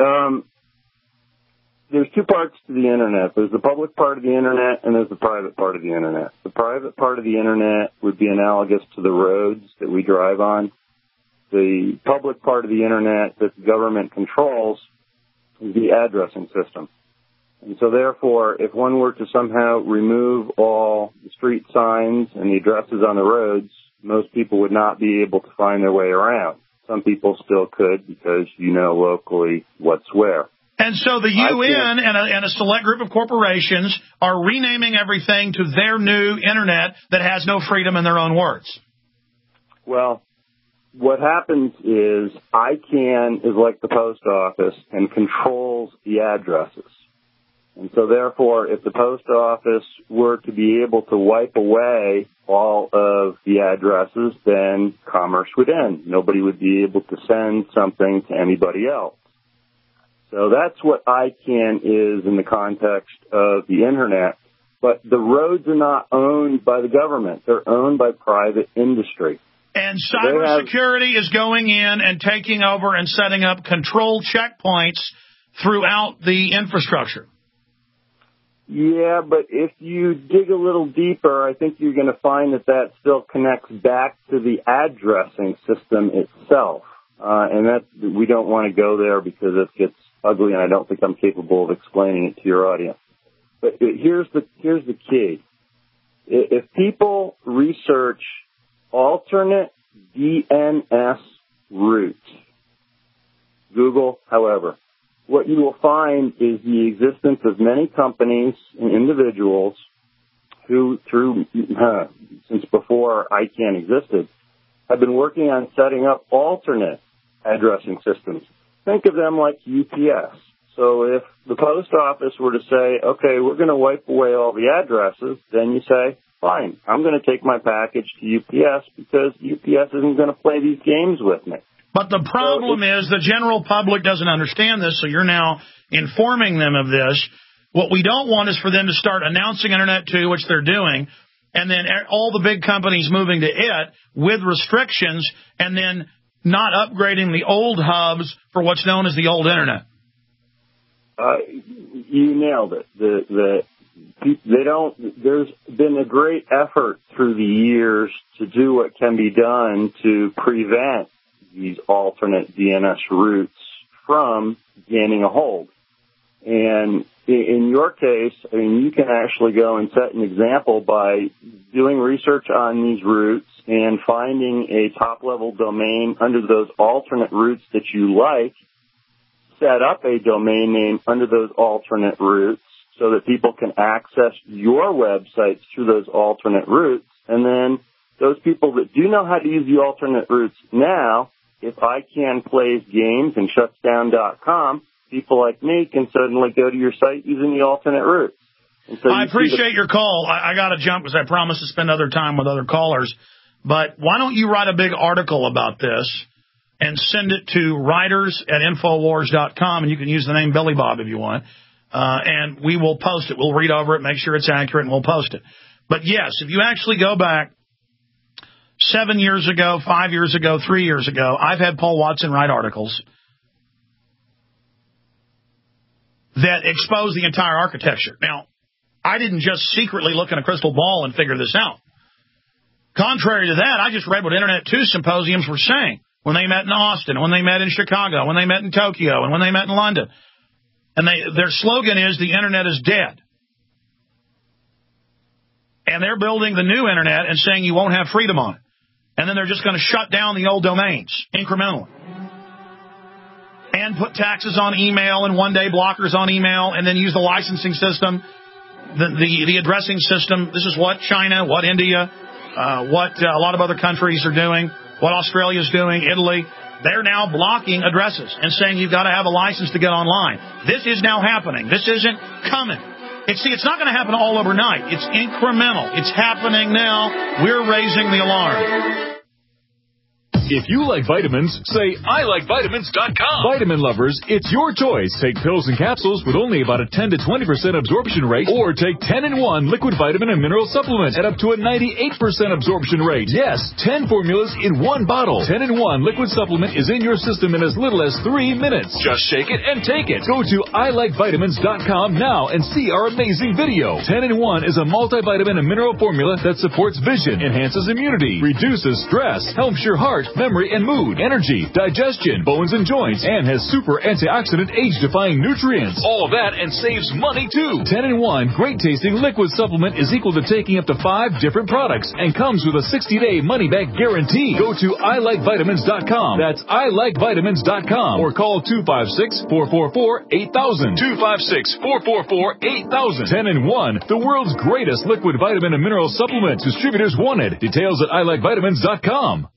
There's two parts to the Internet. There's the public part of the Internet, and there's the private part of the Internet. The private part of the Internet would be analogous to the roads that we drive on. The public part of the Internet that the government controls is the addressing system. And so, therefore, if one were to somehow remove all the street signs and the addresses on the roads, most people would not be able to find their way around. Some people still could, because you know locally what's where. And so the UN and a select group of corporations are renaming everything to their new Internet that has no freedom in their own words. Well, what happens is ICANN is like the post office and controls the addresses. And so, therefore, if the post office were to be able to wipe away all of the addresses, then commerce would end. Nobody would be able to send something to anybody else. So that's what ICANN is in the context of the Internet. But the roads are not owned by the government. They're owned by private industry. And cybersecurity is going in and taking over and setting up control checkpoints throughout the infrastructure. Yeah, but if you dig a little deeper, I think you're going to find that still connects back to the addressing system itself. And that we don't want to go there because it gets ugly, and I don't think I'm capable of explaining it to your audience. But here's the key. If people research alternate DNS routes, Google, however, what you will find is the existence of many companies and individuals who, since before ICANN existed, have been working on setting up alternate addressing systems. Think of them like UPS. So if the post office were to say, okay, we're going to wipe away all the addresses, then you say, fine, I'm going to take my package to UPS because UPS isn't going to play these games with me. But the problem is the general public doesn't understand this, so you're now informing them of this. What we don't want is for them to start announcing Internet 2, which they're doing, and then all the big companies moving to it with restrictions and then not upgrading the old hubs for what's known as the old Internet. You nailed it. There's been a great effort through the years to do what can be done to prevent these alternate DNS routes from gaining a hold. And in your case, I mean, you can actually go and set an example by doing research on these routes and finding a top-level domain under those alternate routes that you like, set up a domain name under those alternate routes so that people can access your websites through those alternate routes. And then those people that do know how to use the alternate routes now, if ICANN plays games and shuts down .com, people like me can suddenly go to your site using the alternate routes. So I appreciate your call. I got to jump because I promised to spend other time with other callers. But why don't you write a big article about this and send it to writers@Infowars.com, and you can use the name Billy Bob if you want. And we will post it. We'll read over it, make sure it's accurate, and we'll post it. But, yes, if you actually go back 7 years ago, 5 years ago, 3 years ago, I've had Paul Watson write articles that expose the entire architecture. Now, I didn't just secretly look in a crystal ball and figure this out. Contrary to that, I just read what Internet 2 symposiums were saying when they met in Austin, when they met in Chicago, when they met in Tokyo, and when they met in London. And their slogan is, the Internet is dead. And they're building the new Internet and saying you won't have freedom on it. And then they're just going to shut down the old domains incrementally. And put taxes on email and one-day blockers on email, and then use the licensing system, the addressing system. This is what China, what India, what a lot of other countries are doing, what Australia's doing, Italy. They're now blocking addresses and saying you've got to have a license to get online. This is now happening. This isn't coming. It's not going to happen all overnight. It's incremental. It's happening now. We're raising the alarm. If you like vitamins, say ILikeVitamins.com. Vitamin lovers, it's your choice. Take pills and capsules with only about a 10 to 20% absorption rate, or take 10-in-1 liquid vitamin and mineral supplement at up to a 98% absorption rate. Yes, 10 formulas in one bottle. 10-in-1 liquid supplement is in your system in as little as 3 minutes. Just shake it and take it. Go to ILikeVitamins.com now and see our amazing video. 10-in-1 is a multivitamin and mineral formula that supports vision, enhances immunity, reduces stress, helps your heart, memory and mood, energy, digestion, bones and joints, and has super antioxidant age-defying nutrients. All of that and saves money too. 10-in-1 great-tasting liquid supplement is equal to taking up to 5 different products and comes with a 60-day money-back guarantee. Go to ILikeVitamins.com. That's ILikeVitamins.com, or call 256-444-8000. 256-444-8000. 10-in-1, the world's greatest liquid vitamin and mineral supplement. Distributors wanted. Details at ILikeVitamins.com.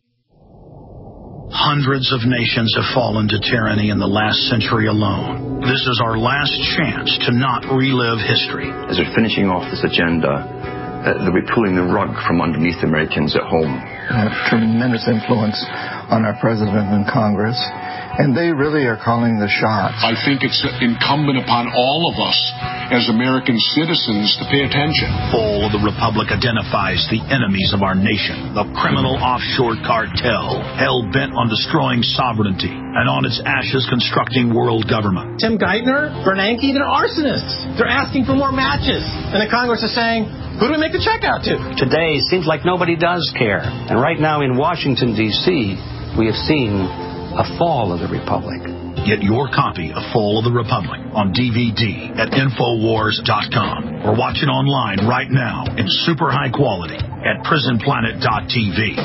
Hundreds of nations have fallen to tyranny in the last century alone. This is our last chance to not relive history. As we're finishing off this agenda, they'll be pulling the rug from underneath Americans at home. They have tremendous influence on our president and Congress, and they really are calling the shots. I think it's incumbent upon all of us as American citizens to pay attention. Fall of the Republic identifies the enemies of our nation, the criminal offshore cartel, hell-bent on destroying sovereignty, and on its ashes constructing world government. Tim Geithner, Bernanke, they're arsonists. They're asking for more matches. And the Congress is saying, who do we make the check out to? Today, it seems like nobody does care. And right now in Washington, D.C., we have seen a fall of the Republic. Get your copy of Fall of the Republic on DVD at Infowars.com, or watch it online right now in super high quality at PrisonPlanet.tv.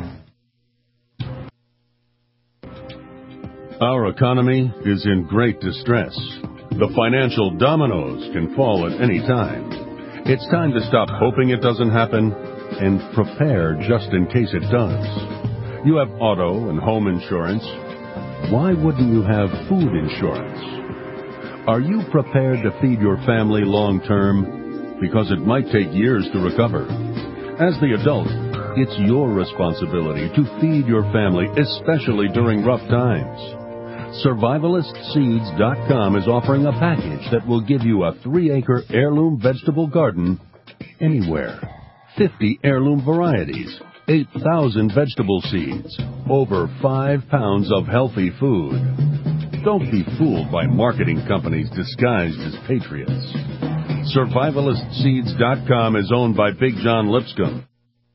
Our economy is in great distress. The financial dominoes can fall at any time. It's time to stop hoping it doesn't happen and prepare just in case it does. You have auto and home insurance. Why wouldn't you have food insurance? Are you prepared to feed your family long term? Because it might take years to recover. As the adult, it's your responsibility to feed your family, especially during rough times. SurvivalistSeeds.com is offering a package that will give you a 3-acre heirloom vegetable garden anywhere. 50 heirloom varieties, 8,000 vegetable seeds, over 5 pounds of healthy food. Don't be fooled by marketing companies disguised as patriots. SurvivalistSeeds.com is owned by Big John Lipscomb.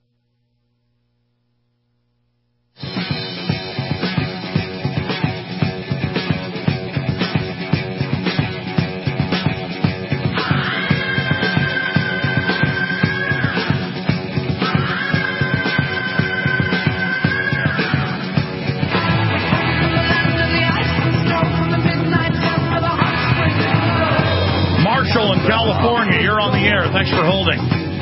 California, you're on the air. Thanks for holding.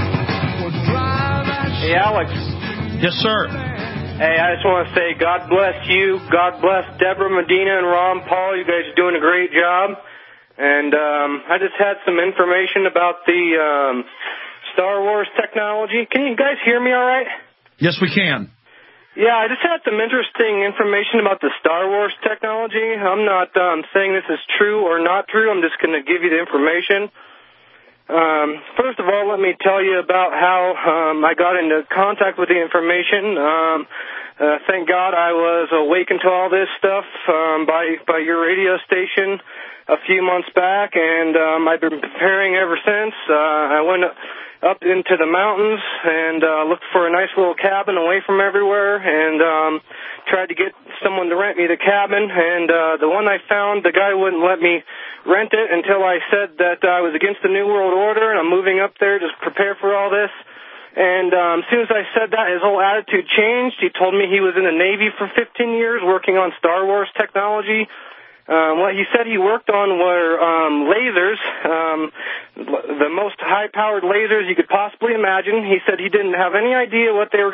Hey, Alex. Yes, sir. Hey, I just want to say God bless you. God bless Deborah Medina and Ron Paul. You guys are doing a great job. and I just had some information about the Star Wars technology. Can you guys hear me all right? Yes, we can. Yeah, I just had some interesting information about the Star Wars technology. I'm not saying this is true or not true. I'm just going to give you the information. First of all, let me tell you about how I got into contact with the information. Thank God I was awakened to all this stuff by your radio station a few months back, and I've been preparing ever since. I went up into the mountains and looked for a nice little cabin away from everywhere, and tried to get someone to rent me the cabin. And the one I found, the guy wouldn't let me rent it until I said that I was against the New World Order and I'm moving up there to prepare for all this. And as soon as I said that, his whole attitude changed. He told me he was in the Navy for 15 years working on Star Wars technology. What he said he worked on were lasers, the most high-powered lasers you could possibly imagine. He said he didn't have any idea what they were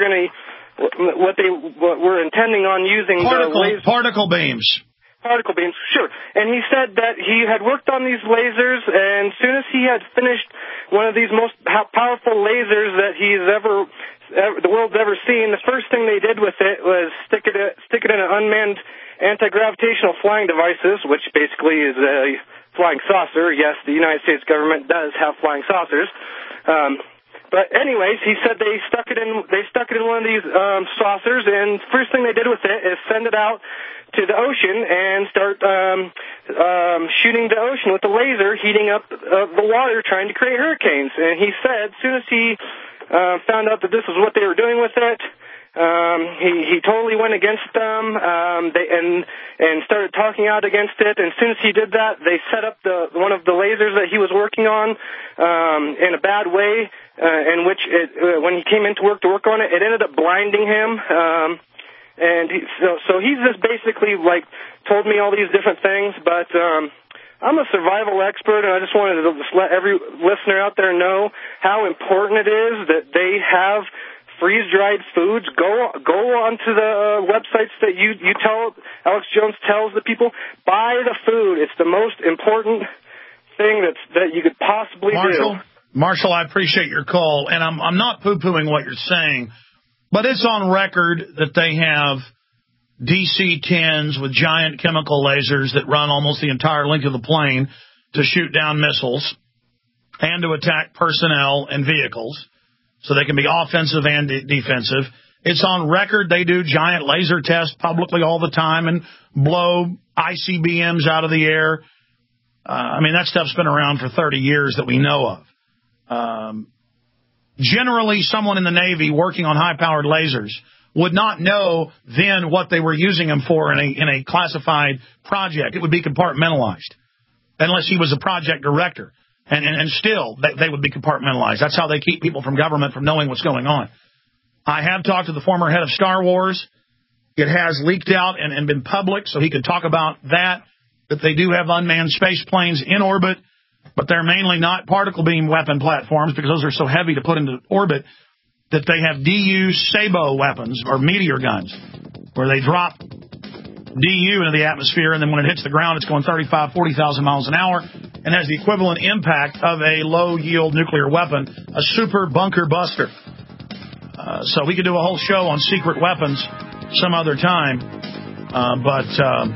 were intending on using. Particle beams. Particle beams, sure. And he said that he had worked on these lasers, and as soon as he had finished one of these most powerful lasers that the world's ever seen, the first thing they did with it was stick it in an unmanned anti-gravitational flying devices, which basically is a flying saucer. Yes, the United States government does have flying saucers. But anyways, he said they stuck it in one of these saucers, and first thing they did with it is send it out to the ocean and start shooting the ocean with the laser, heating up the water, trying to create hurricanes. And he said as soon as he found out that this is what they were doing with it, he totally went against them and started talking out against it. And as soon as he did that, they set up one of the lasers that he was working on in a bad way, in which when he came into work to work on it, it ended up blinding him. And so he's just basically like told me all these different things, but I'm a survival expert, and I just wanted to just let every listener out there know how important it is that they have freeze-dried foods. Go onto the websites that you tell Alex Jones tells the people, buy the food. It's the most important thing that you could possibly do. Marshall, I appreciate your call, and I'm not poo-pooing what you're saying, but it's on record that they have DC-10s with giant chemical lasers that run almost the entire length of the plane to shoot down missiles and to attack personnel and vehicles, so they can be offensive and defensive. It's on record they do giant laser tests publicly all the time and blow ICBMs out of the air. I mean, that stuff's been around for 30 years that we know of. Generally, someone in the Navy working on high-powered lasers would not know then what they were using them for in a classified project. It would be compartmentalized, unless he was a project director. And still, they would be compartmentalized. That's how they keep people from government from knowing what's going on. I have talked to the former head of Star Wars. It has leaked out and been public, so he could talk about that they do have unmanned space planes in orbit, but they're mainly not particle beam weapon platforms because those are so heavy to put into orbit that they have DU Sabo weapons, or meteor guns, where they drop DU into the atmosphere, and then when it hits the ground, it's going 35,000, 40,000 miles an hour and has the equivalent impact of a low-yield nuclear weapon, a super bunker buster. So we could do a whole show on secret weapons some other time, but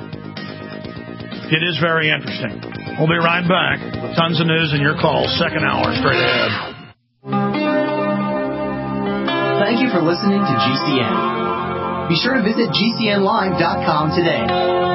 it is very interesting. We'll be right back with tons of news and your calls. Second hour, straight ahead. Thank you for listening to GCN. Be sure to visit GCNlive.com today.